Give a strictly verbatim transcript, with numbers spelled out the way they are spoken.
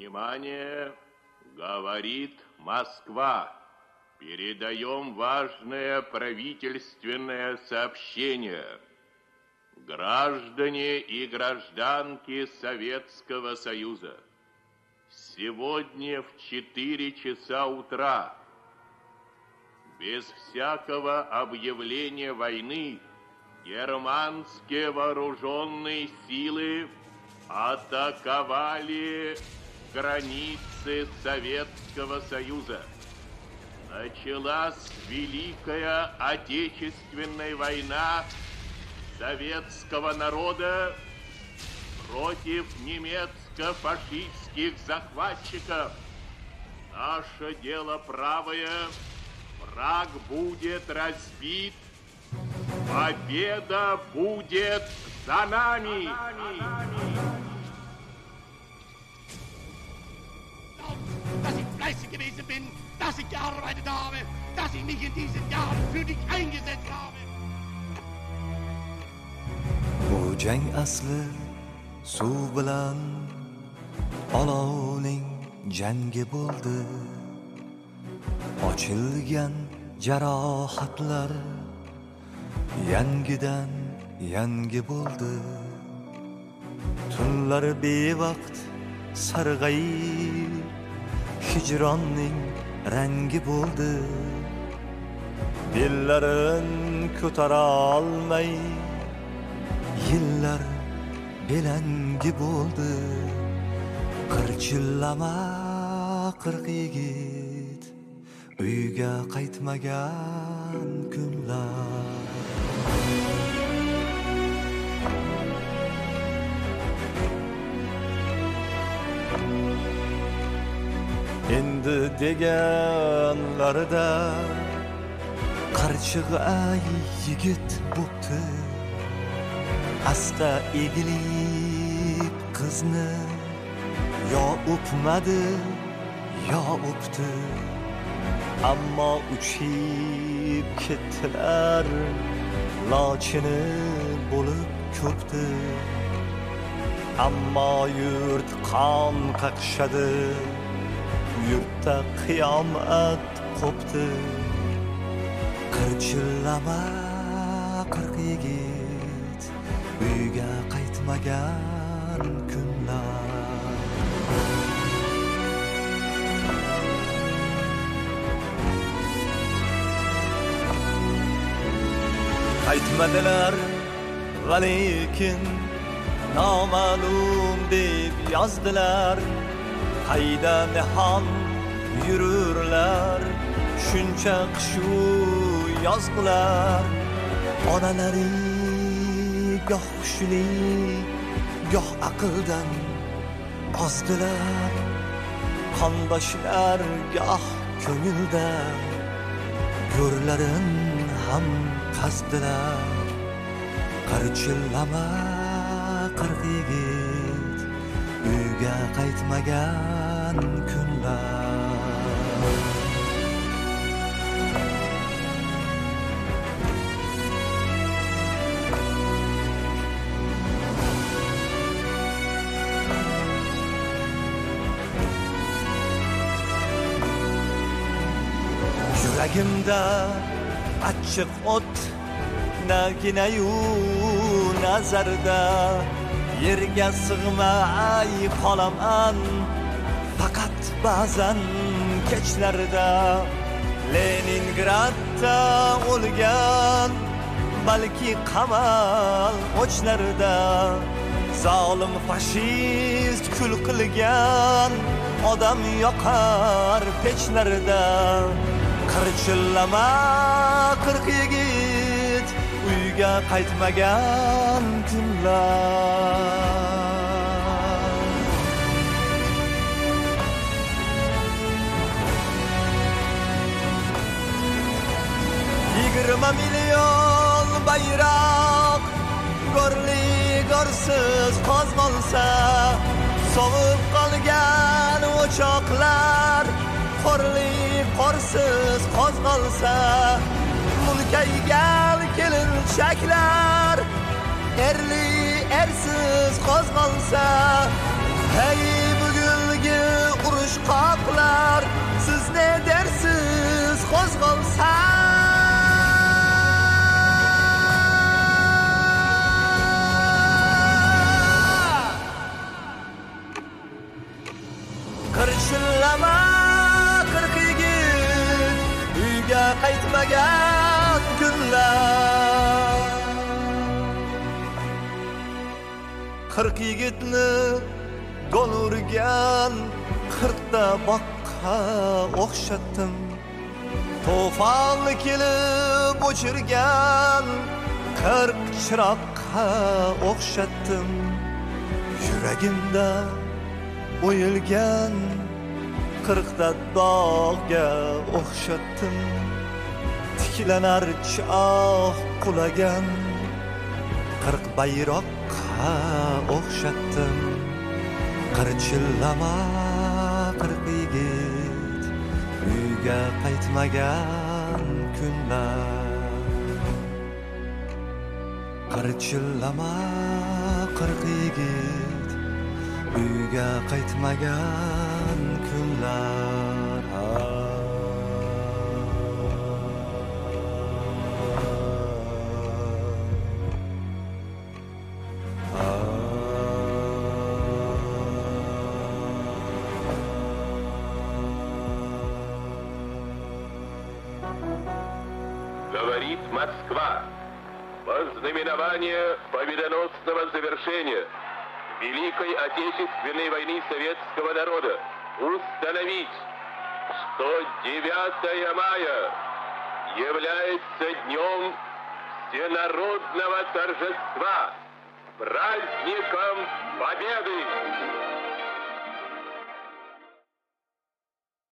Внимание, говорит Москва. Передаем важное правительственное сообщение. Граждане и гражданки Советского Союза, сегодня в четыре часа утра, без всякого объявления войны, германские вооруженные силы атаковали границы Советского Союза. Началась Великая Отечественная война советского народа против немецко-фашистских захватчиков. Наше дело правое, враг будет разбит, победа будет за нами. Dass ich fleißig gewesen bin, dass ich gearbeitet habe, dass ich mich in diesen Jahren für dich eingesetzt habe. Bu jang asli suv bilan olovning jangi bo'ldi. Ochilgan jarohatlar yangidan yangi bo'ldi. Tunlar bevaqt sarg'ayib hijronning rangi bo'ldi. Dillarin ko'tara olmay yillar belangi bo'ldi. Qirchillama qirq yigit uyga qaytmagan kunlar. Endi deganlarida qarchig'i ay yigit bo'pti. Asta egilib qizni yo o'pmadi yo o'pdi. Ammo uchib ketdilar, lochini bo'lib ko'pdi. Ammo yurt qon qaqshadi, yurtda qiyomat qopti. Qirchillama qirq yigit uyga qaytmagan kunlar. Qaytmadilar va lekin noma'lum deb yozdilar. Qayda nihon yururlar, shuncha qishu yozg'lar. Onalari goh xushli, goh aqldan ozdilar. Qondoshlar goh ko'ngildan go'rlarin ham qazdilar. Qirchillama qirq yigit uyga qaytmagan kunlar. Yuragimda achchiq o't naginayu nazarda. Yerga sig'may qolaman faqat ba'zan kechlarda. Leningradda o'lgan, balki qamal o'chlarida. Zolim fashist kul qilgan, odam yoqar pechlarda. Qirchillama qirq yigit uyga qaytmagan kunlar. Yigirma million bayroq go'rli go'rsiz qo'zg'olsa, sovib qolgan o'choqlar qorli qorsiz qo'zg'olsa, mulkaygan kelinchaklar erli ersiz qo'zg'olsa, hey bugungi qirq yigitni do'l urgan qirqta boqqa o'xshatdim. To'fonni kelib o'chirgan qirq chiroqqa o'xshatdim. Yuragimda o'yilgan qirqta dog'ga o'xshatdim. Tiklanar choh qulagan qirq bayroqqa o'xshatdim. Qirchillama qirq yigit uyga qaytmagan kunlar. Qirchillama qirq yigit uyga qaytmagan kunlar. Говорит Москва. Во знаменование победоносного завершения Великой Отечественной войны советского народа установить, что девятое мая является днем всенародного торжества, праздником Победы.